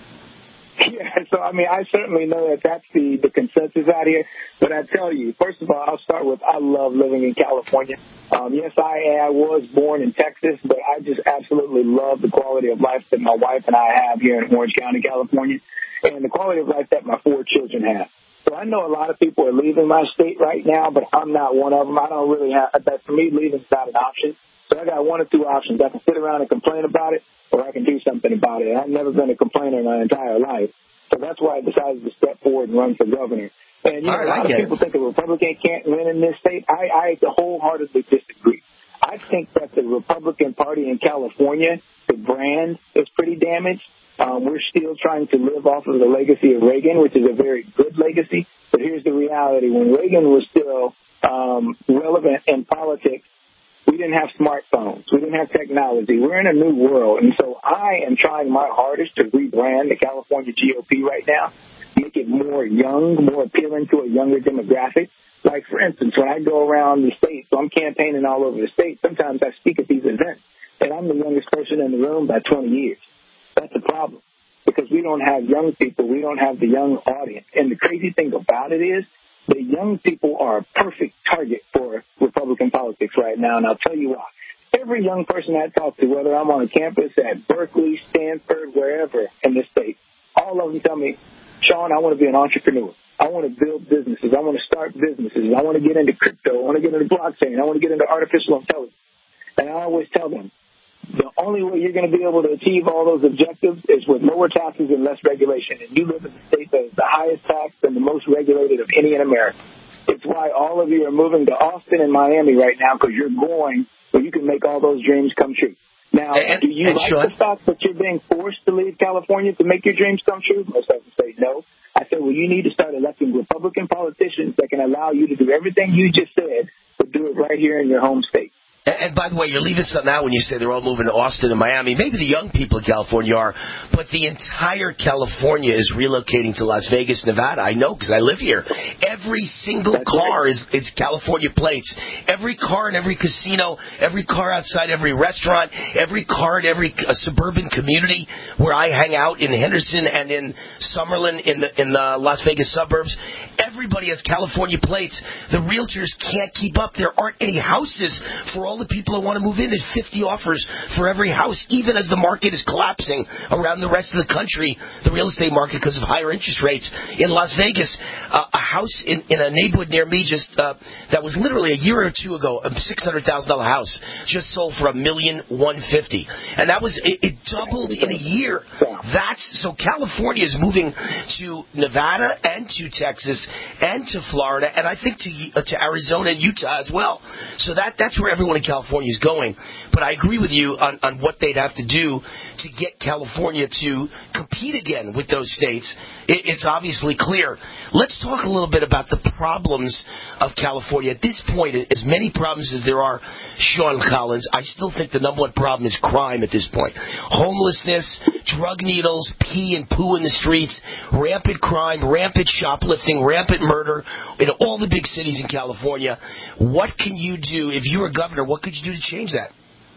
Yeah, so I certainly know that that's the consensus out here. But I tell you, first of all, I'll start with I love living in California. Yes, I was born in Texas, but I just absolutely love the quality of life that my wife and I have here in Orange County, California, and the quality of life that my 4 children have. So I know a lot of people are leaving my state right now, but I'm not one of them. I don't really have that. For me, leaving is not an option. So I got one or two options. I can sit around and complain about it, or I can do something about it. I've never been a complainer in my entire life. So that's why I decided to step forward and run for governor. And, a lot of people think a Republican can't win in this state. I wholeheartedly disagree. I think that the Republican Party in California, the brand, is pretty damaged. We're still trying to live off of the legacy of Reagan, which is a very good legacy. But here's the reality. When Reagan was still relevant in politics, we didn't have smartphones. We didn't have technology. We're in a new world. And so I am trying my hardest to rebrand the California GOP right now, make it more young, more appealing to a younger demographic. Like, for instance, when I go around the state, so I'm campaigning all over the state, sometimes I speak at these events, and I'm the youngest person in the room by 20 years. That's a problem because we don't have young people. We don't have the young audience. And the crazy thing about it is, the young people are a perfect target for Republican politics right now, and I'll tell you why. Every young person I talk to, whether I'm on a campus at Berkeley, Stanford, wherever in the state, all of them tell me, Sean, I want to be an entrepreneur. I want to build businesses. I want to start businesses. I want to get into crypto. I want to get into blockchain. I want to get into artificial intelligence. And I always tell them, the only way you're going to be able to achieve all those objectives is with lower taxes and less regulation. And you live in the state that is the highest taxed and the most regulated of any in America. It's why all of you are moving to Austin and Miami right now, because you're going where you can make all those dreams come true. Now, do you like the fact that you're being forced to leave California to make your dreams come true? Most of them say no. I said, well, you need to start electing Republican politicians that can allow you to do everything you just said, but do it right here in your home state. And by the way, you're leaving something out when you say they're all moving to Austin and Miami. Maybe the young people in California are, but the entire California is relocating to Las Vegas, Nevada. I know because I live here. Every single car is California plates. Every car in every casino, every car outside every restaurant, every car in every suburban community where I hang out in Henderson and in Summerlin in the Las Vegas suburbs. Everybody has California plates. The realtors can't keep up. There aren't any houses for all the people that want to move in. There's 50 offers for every house, even as the market is collapsing around the rest of the country, the real estate market, because of higher interest rates. In Las Vegas, a house in a neighborhood near me that was literally a year or two ago, a $600,000 house, just sold for $1,150,000, and that was it doubled in a year. So California is moving to Nevada and to Texas and to Florida, and I think to Arizona and Utah as well. So that's where everyone in California is going. But I agree with you on what they'd have to do to get California to compete again with those states. It's obviously clear. Let's talk a little bit about the problems of California. At this point, as many problems as there are, Sean Collins, I still think the number one problem is crime at this point. Homelessness, drug needles, pee and poo in the streets, rampant crime, rampant shoplifting, rampant murder in all the big cities in California. What can you do, if you were governor, what could you do to change that?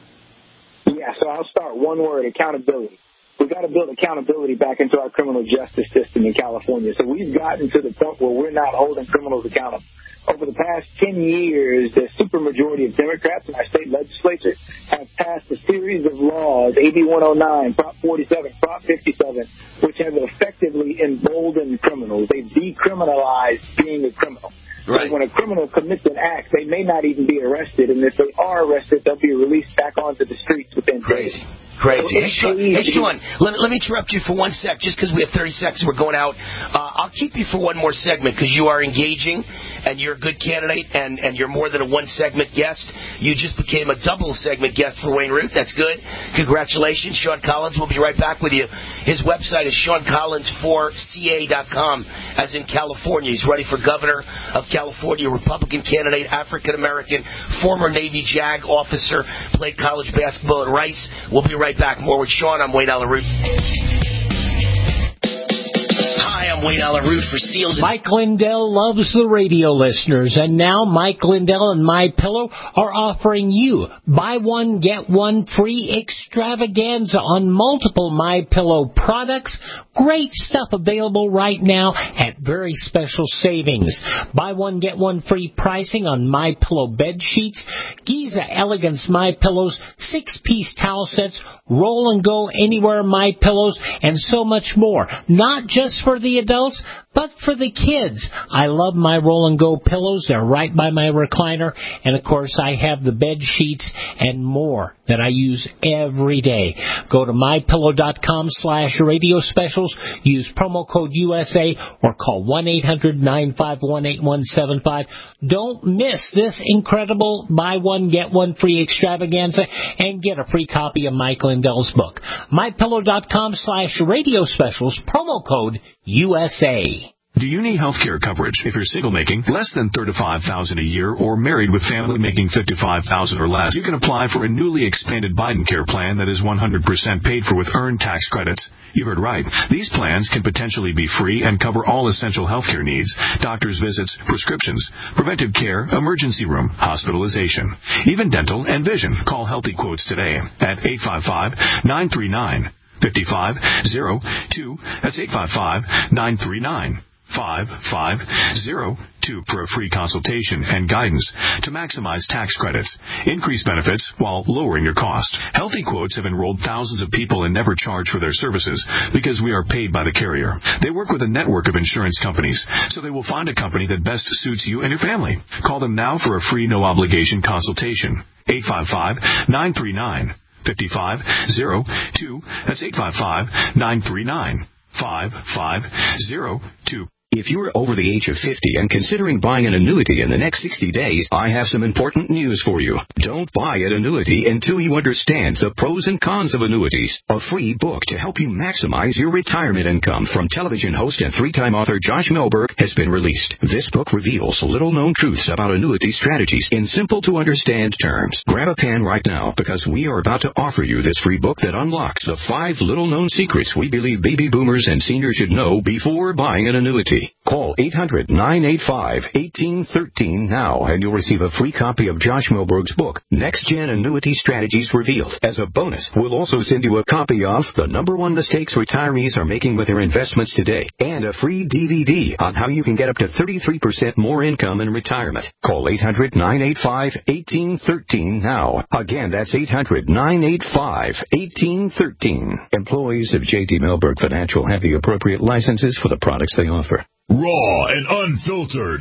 Yeah, so I'll start one word, accountability. We've got to build accountability back into our criminal justice system in California. So we've gotten to the point where we're not holding criminals accountable. Over the past 10 years, the supermajority of Democrats in our state legislature have passed a series of laws, AB 109, Prop 47, Prop 57, which have effectively emboldened criminals. They've decriminalized being a criminal. Right. So when a criminal commits an act, they may not even be arrested, and if they are arrested, they'll be released back onto the streets within days. Crazy. Hey, Sean, let me interrupt you for 1 sec, just because we have 30 seconds. We're going out. I'll keep you for one more segment because you are engaging and you're a good candidate and you're more than a one-segment guest. You just became a double-segment guest for Wayne Root. That's good. Congratulations, Sean Collins. We'll be right back with you. His website is SeanCollins4CA.com, as in California. He's running for governor of California, Republican candidate, African-American, former Navy JAG officer, played college basketball at Rice. We'll be right back. More with Sean. I'm Wayne Allen Root. Hi, I'm Wayne Allen Root for Seals. Mike Lindell loves the radio listeners, and now Mike Lindell and MyPillow are offering you buy one, get one free extravaganza on multiple MyPillow products. Great stuff available right now at very special savings. Buy one, get one free pricing on MyPillow bed sheets, Giza Elegance MyPillows, 6-piece towel sets, roll and go anywhere MyPillows, and so much more. Not just for the adults, but for the kids. I love my roll and go pillows. They're right by my recliner. And of course, I have the bed sheets and more that I use every day. Go to mypillow.com/radio specials. Use promo code USA or call 1-800-951-8175. Don't miss this incredible buy one, get one free extravaganza and get a free copy of Mike Lindell's book. mypillow.com/radio specials, promo code USA. Do you need health care coverage if you're single making less than $35,000 a year or married with family making $55,000 or less? You can apply for a newly expanded Biden Care plan that is 100% paid for with earned tax credits. You heard right. These plans can potentially be free and cover all essential health care needs, doctor's visits, prescriptions, preventive care, emergency room, hospitalization, even dental and vision. Call Healthy Quotes today at 855-939-5502. That's 855-939-5502 for a free consultation and guidance to maximize tax credits, increase benefits while lowering your cost. Healthy Quotes have enrolled thousands of people and never charge for their services because we are paid by the carrier. They work with a network of insurance companies, so they will find a company that best suits you and your family. Call them now for a free no-obligation consultation. 855-939-5502. That's 855-939-5502. If you're over the age of 50 and considering buying an annuity in the next 60 days, I have some important news for you. Don't buy an annuity until you understand the pros and cons of annuities. A free book to help you maximize your retirement income from television host and 3-time author Josh Melberg has been released. This book reveals little-known truths about annuity strategies in simple-to-understand terms. Grab a pen right now because we are about to offer you this free book that unlocks the 5 little-known secrets we believe baby boomers and seniors should know before buying an annuity. annuity. Call 800-985-1813 now, and you'll receive a free copy of Josh Milberg's book, Next Gen Annuity Strategies Revealed. As a bonus, we'll also send you a copy of The #1 Mistakes Retirees Are Making with Their Investments Today, and a free DVD on how you can get up to 33% more income in retirement. Call 800-985-1813 now. Again, that's 800-985-1813. Employees of J.D. Milberg Financial have the appropriate licenses for the products they offer. Raw and unfiltered.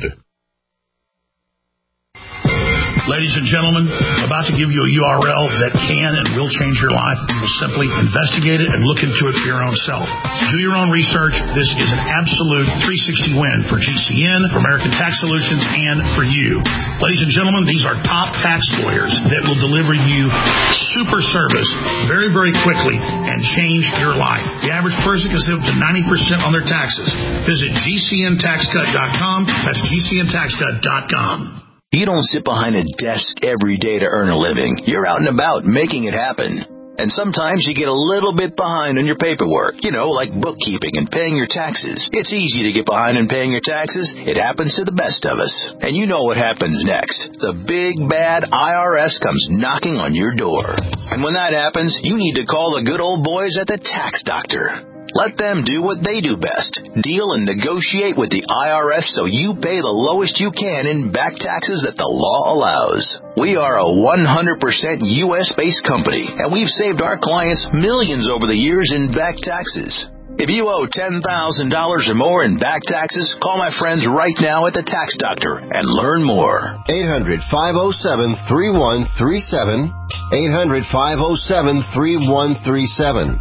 Ladies and gentlemen, I'm about to give you a URL that can and will change your life. You'll simply investigate it and look into it for your own self. Do your own research. This is an absolute 360 win for GCN, for American Tax Solutions, and for you. Ladies and gentlemen, these are top tax lawyers that will deliver you super service very, very quickly and change your life. The average person can save up to 90% on their taxes. Visit GCNTaxCut.com. That's GCNTaxCut.com. You don't sit behind a desk every day to earn a living. You're out and about making it happen. And sometimes you get a little bit behind on your paperwork, like bookkeeping and paying your taxes. It's easy to get behind in paying your taxes. It happens to the best of us. And you know what happens next. The big, bad IRS comes knocking on your door. And when that happens, you need to call the good old boys at the Tax Doctor. Let them do what they do best. Deal and negotiate with the IRS so you pay the lowest you can in back taxes that the law allows. We are a 100% U.S.-based company, and we've saved our clients millions over the years in back taxes. If you owe $10,000 or more in back taxes, call my friends right now at the Tax Doctor and learn more. 800-507-3137. 800-507-3137.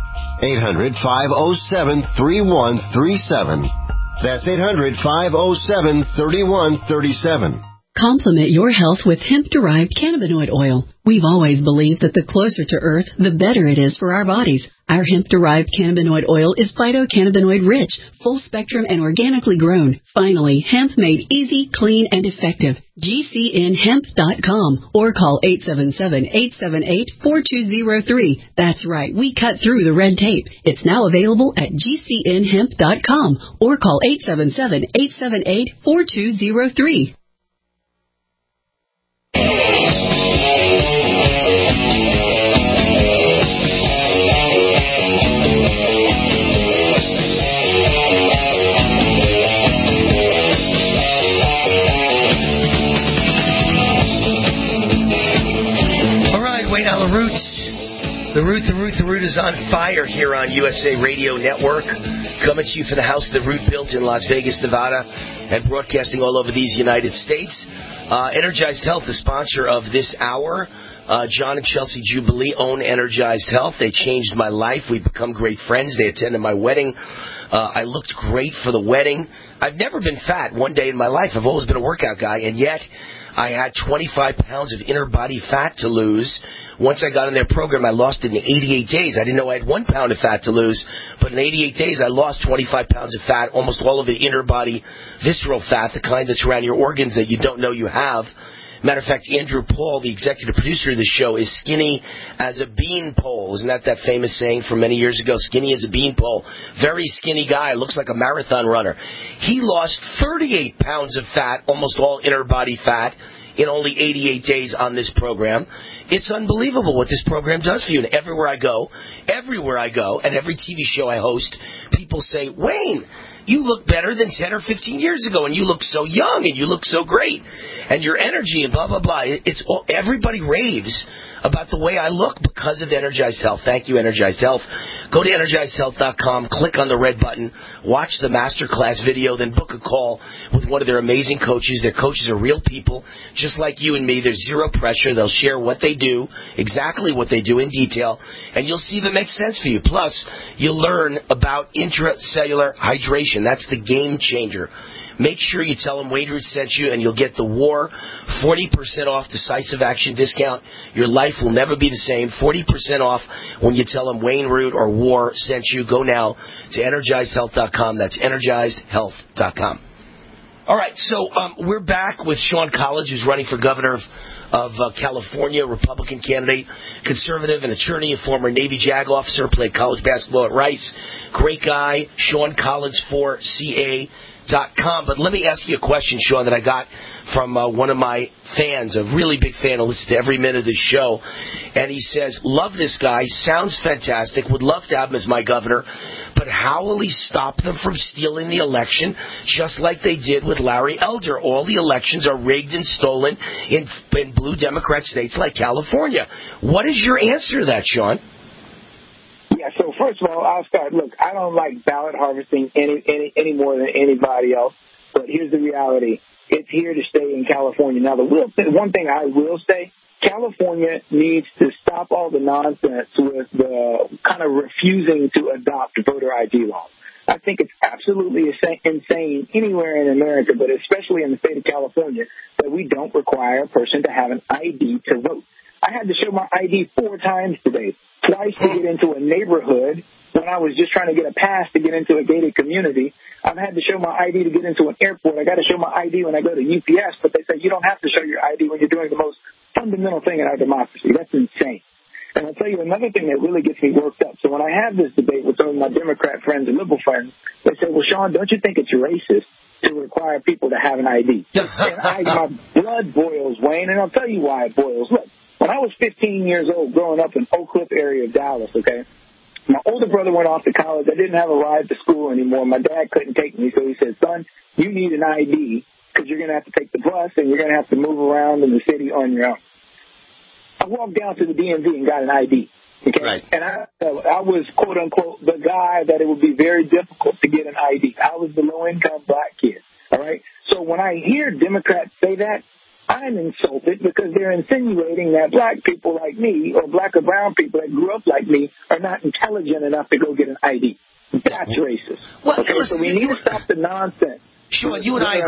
800-507-3137. That's 800-507-3137. Complement your health with hemp-derived cannabinoid oil. We've always believed that the closer to Earth, the better it is for our bodies. Our hemp-derived cannabinoid oil is phytocannabinoid-rich, full-spectrum, and organically grown. Finally, hemp made easy, clean, and effective. GCNHemp.com or call 877-878-4203. That's right, we cut through the red tape. It's now available at GCNHemp.com or call 877-878-4203. The Root is on fire here on USA Radio Network. Coming to you from the house The Root built in Las Vegas, Nevada, and broadcasting all over these United States. Energized Health, the sponsor of this hour. John and Chelsea Jubilee own Energized Health. They changed my life. We've become great friends. They attended my wedding. I looked great for the wedding. I've never been fat one day in my life. I've always been a workout guy, and yet I had 25 pounds of inner body fat to lose. Once I got in their program, I lost it in 88 days. I didn't know I had 1 pound of fat to lose, but in 88 days, I lost 25 pounds of fat, almost all of it inner body visceral fat, the kind that's around your organs that you don't know you have. Matter of fact, Andrew Paul, the executive producer of the show, is skinny as a beanpole. Isn't that famous saying from many years ago? Skinny as a beanpole. Very skinny guy. Looks like a marathon runner. He lost 38 pounds of fat, almost all inner body fat, in only 88 days on this program. It's unbelievable what this program does for you. And everywhere I go, and every TV show I host, people say, Wayne, you look better than 10 or 15 years ago, and you look so young, and you look so great, and your energy, and blah, blah, blah. Everybody raves about the way I look because of Energized Health. Thank you, Energized Health. Go to EnergizedHealth.com, click on the red button, watch the masterclass video, then book a call with one of their amazing coaches. Their coaches are real people, just like you and me. There's zero pressure. They'll share what they do, exactly what they do in detail, and you'll see if it makes sense for you. Plus, you'll learn about intracellular hydration. That's the game changer. Make sure you tell them Wayne Root sent you, and you'll get the WAR 40% off decisive action discount. Your life will never be the same. 40% off when you tell them Wayne Root or WAR sent you. Go now to EnergizedHealth.com. That's EnergizedHealth.com. All right, so we're back with Sean Collins, who's running for governor of California, Republican candidate, conservative, an attorney, a former Navy JAG officer, played college basketball at Rice. Great guy, Sean Collins for CA. .com. But let me ask you a question, Sean, that I got from one of my fans, a really big fan who listens to every minute of the show. And he says, love this guy, sounds fantastic, would love to have him as my governor, but how will he stop them from stealing the election just like they did with Larry Elder? All the elections are rigged and stolen in blue Democrat states like California. What is your answer to that, Sean? Yeah, so first of all, I'll start. Look, I don't like ballot harvesting any more than anybody else, but here's the reality. It's here to stay in California. Now, one thing I will say, California needs to stop all the nonsense with the kind of refusing to adopt voter ID laws. I think it's absolutely insane anywhere in America, but especially in the state of California, that we don't require a person to have an ID to vote. I had to show my ID 4 times today, twice to get into a neighborhood when I was just trying to get a pass to get into a gated community. I've had to show my ID to get into an airport. I got to show my ID when I go to UPS, but they say you don't have to show your ID when you're doing the most fundamental thing in our democracy. That's insane. And I'll tell you another thing that really gets me worked up. So when I have this debate with some of my Democrat friends and liberal friends, they say, well, Sean, don't you think it's racist to require people to have an ID? And my blood boils, Wayne, and I'll tell you why it boils. Look, when I was 15 years old growing up in Oak Cliff area of Dallas, okay, my older brother went off to college. I didn't have a ride to school anymore. My dad couldn't take me, so he said, son, you need an ID because you're going to have to take the bus and you're going to have to move around in the city on your own. I walked down to the DMV and got an ID. Okay? Right. And I was, quote, unquote, the guy that it would be very difficult to get an ID. I was the low-income black kid. All right? So when I hear Democrats say that, I'm insulted because they're insinuating that black people like me or black or brown people that grew up like me are not intelligent enough to go get an ID. That's racist. Well, okay? So we need to stop the nonsense. Sean, you and I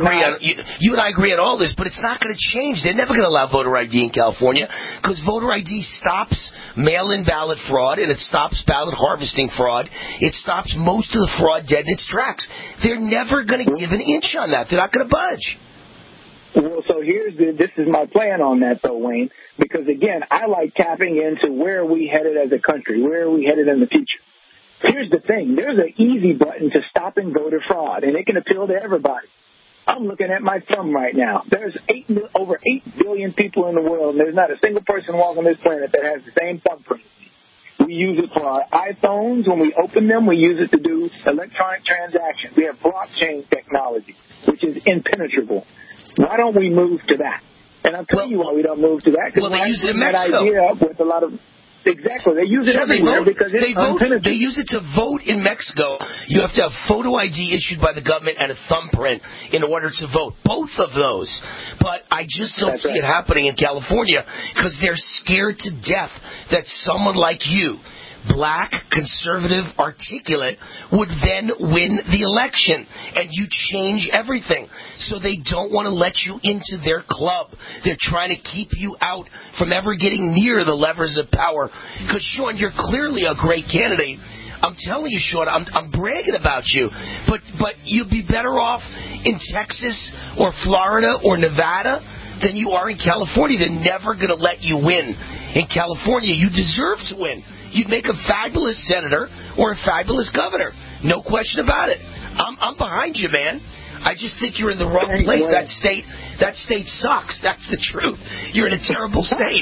agree on all this, but it's not going to change. They're never going to allow voter ID in California because voter ID stops mail-in ballot fraud and it stops ballot harvesting fraud. It stops most of the fraud dead in its tracks. They're never going to give an inch on that. They're not going to budge. Well, so this is my plan on that, though, Wayne, because, again, I like tapping into where are we headed as a country, where are we headed in the future. Here's the thing. There's an easy button to stopping voter fraud, and it can appeal to everybody. I'm looking at my thumb right now. There's over 8 billion people in the world, and there's not a single person walking this planet that has the same thumbprint. We use it for our iPhones. When we open them, we use it to do electronic transactions. We have blockchain technology, which is impenetrable. Why don't we move to that? And I'll tell you why we don't move to that. Because they use it in Mexico. That idea up with a lot of exactly, they use it everywhere because it's impenetrable. They use it to vote in Mexico. You have to have photo ID issued by the government and a thumbprint in order to vote. Both of those. But I just don't see it happening in California because they're scared to death that someone like you, black, conservative, articulate, would then win the election and you change everything. So they don't want to let you into their club. They're trying to keep you out from ever getting near the levers of power. Because, Sean, you're clearly a great candidate. I'm telling you, Sean, I'm bragging about you. But you'd be better off in Texas or Florida or Nevada than you are in California. They're never going to let you win. In California, you deserve to win. You'd make a fabulous senator or a fabulous governor. No question about it. I'm behind you, man. I just think you're in the wrong place. That state sucks. That's the truth. You're in a terrible state.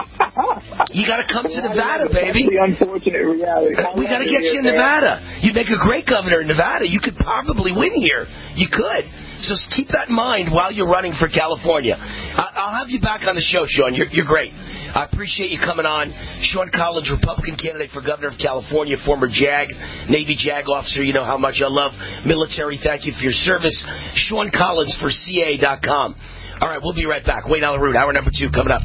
You got to come to Nevada, baby. That's the unfortunate reality. We got to get you in Nevada. You'd make a great governor in Nevada. You could probably win here. You could. So keep that in mind while you're running for California. I'll have you back on the show, Sean. You're great. I appreciate you coming on. Sean Collins, Republican candidate for governor of California, former JAG, Navy JAG officer. You know how much I love military. Thank you for your service. Sean Collins for CA.com. All right, we'll be right back. Wayne Allyn Root, hour number 2 coming up.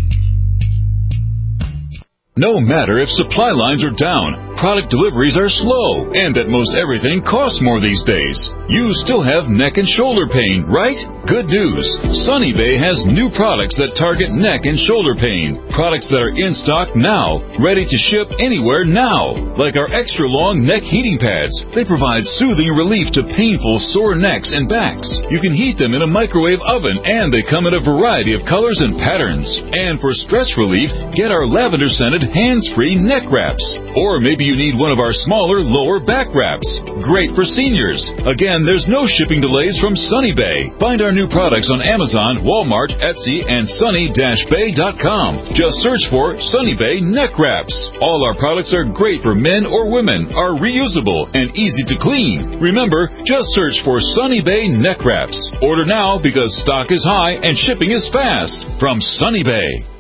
No matter if supply lines are down, product deliveries are slow, and that most everything costs more these days, you still have neck and shoulder pain, right? Good news. Sunny Bay has new products that target neck and shoulder pain. Products that are in stock now, ready to ship anywhere now. Like our extra long neck heating pads. They provide soothing relief to painful sore necks and backs. You can heat them in a microwave oven, and they come in a variety of colors and patterns. And for stress relief, get our lavender scented hands-free neck wraps. Or maybe you need one of our smaller lower back wraps. Great for seniors. Again, there's no shipping delays from Sunny Bay. Find our new products on Amazon, Walmart, Etsy, and sunny-bay.com. Just search for Sunny Bay neck wraps. All our products are great for men or women, are reusable, and easy to clean. Remember, just search for Sunny Bay neck wraps. Order now because stock is high and shipping is fast from Sunny Bay.